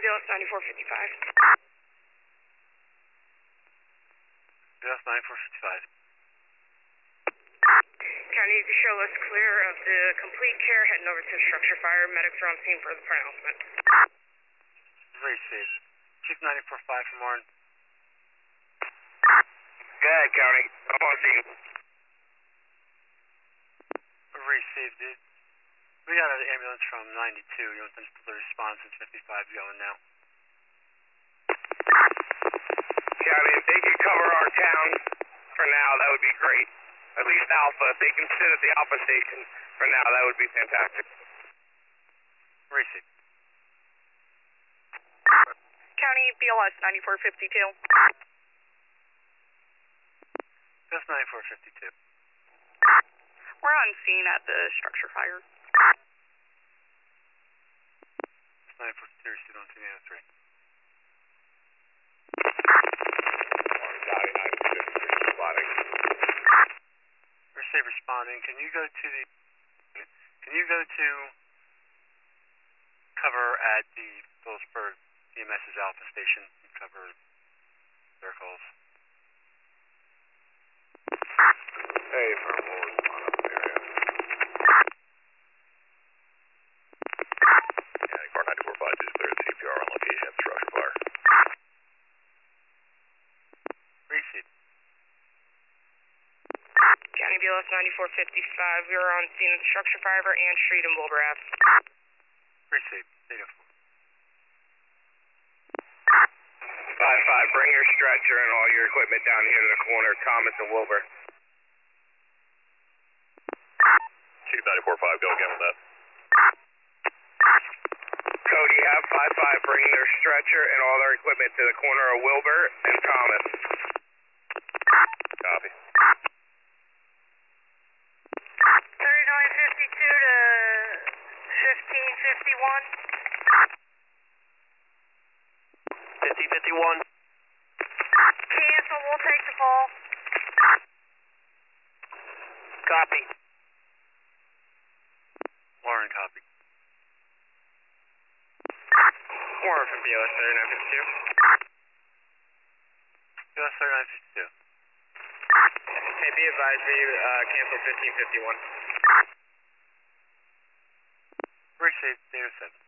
BLS 9455. BLS 9455. County, you can show us clear of the complete care heading over to the structure fire. Medics are on scene for the pronouncement. Received. Chief 94.5 from Warren. Go ahead, County. I'm on scene. Received, dude. We got an ambulance from 92. You want them to respond since 55 is going now. County, if they could cover our town for now, that would be great. At least Alpha. If they can sit at the Alpha station for now, that would be fantastic. Received. County, BLS 9452. BLS 9452. We're on scene at the structure fire. 9452, received on scene 803. Receive responding. Can you go to cover at the Phillipsburg EMS's Alpha station and cover their calls? Hey, for more on up area. County Car 9452 is clear CPR on location at the structure fire. Received. County, BLS 9455. We are on scene at the structure fire and Street and Wilbur Ave. Received. Data 4. 5-5, bring your stretcher and all your equipment down here to the corner, Thomas and Wilbur. Chief 94.5, go again with that. Cody, have 5-5 bring their stretcher and all their equipment to the corner of Wilbur and Thomas. Copy. 3952 to 1551. 5051. Cancel, we'll take the call. Copy. Warren, copy. Warren from BLS 3952. BLS 3952. Hey, be advised, we cancel 1551. Received. Data 7.